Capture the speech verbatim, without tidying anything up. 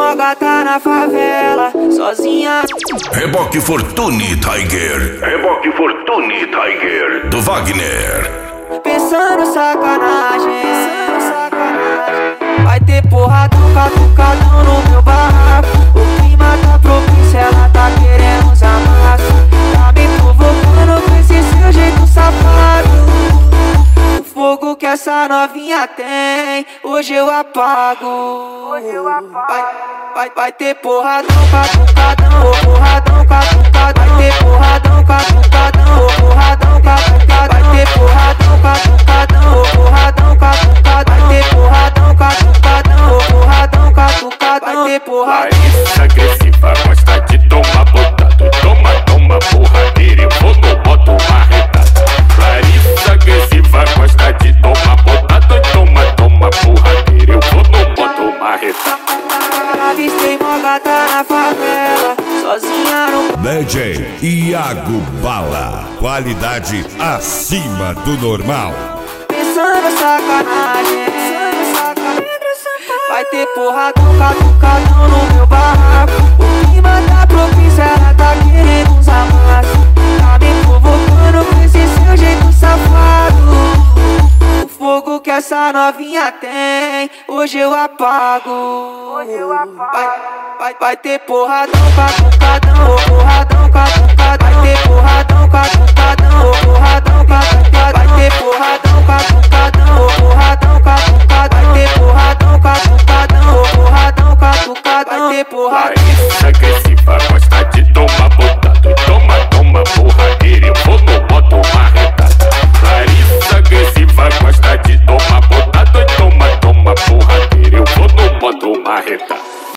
mó gata na favela, sozinha. Reboque Fortune Tiger. Reboque Fortune Tiger. Do Wagner. Pensando sacanagem, pensando sacanagem. Vai ter porradão, catucadão no meu barraco. O clima tá propício, ela tá querendo os amassos. Tá me provocando com esse seu jeito safado. O fogo que essa novinha tem, hoje eu apago. Hoje eu apago. Vai, vai, vai ter porradão, catucadão, oh, porradão, catucadão. Vai ter porradão, catucadão, oh, porradão, catucadão. Vai ter porradão, catucadão, oh, porradão, catucadão. Vai ter porradão, catucadão, oh, porradão, catucadão. Vai ter porradão. Larissa agressiva, gosta de tomar botado. Toma, toma, porradeira, eu vou no moto marretada. Larissa agressiva, gosta de tomar botado. Toma, toma, porradeira, eu vou no moto marretada. Avistei mó gata na favela, sozinha no... D J Iago Bala. Qualidade acima do normal. Pensando sacanagem, pensando sacanagem. Vai ter porradão, catucadão no meu barraco. O clima tá propício, ela tá querendo uns amassos. Tá me provocando com esse seu jeito safado. O fogo que essa novinha tem, hoje eu apago. Hoje eu apago. Vai, vai, vai ter porradão, catucadão, oh, porradão, catucadão. Vai ter porradão, catucadão, oh, porradão, catucadão. Vai ter porradão, catucadão, oh, porradão, catucadão. Vai ter porradão, catucadão, oh, porradão, catucadão. Vai ter porradão. Larissa agressiva, gosta de tomar botado. Toma, toma, porradeira, eu vou no moto marretada. Larissa agressiva, gosta de tomar botado. Toma, toma, porradeira, eu vou no moto marretada.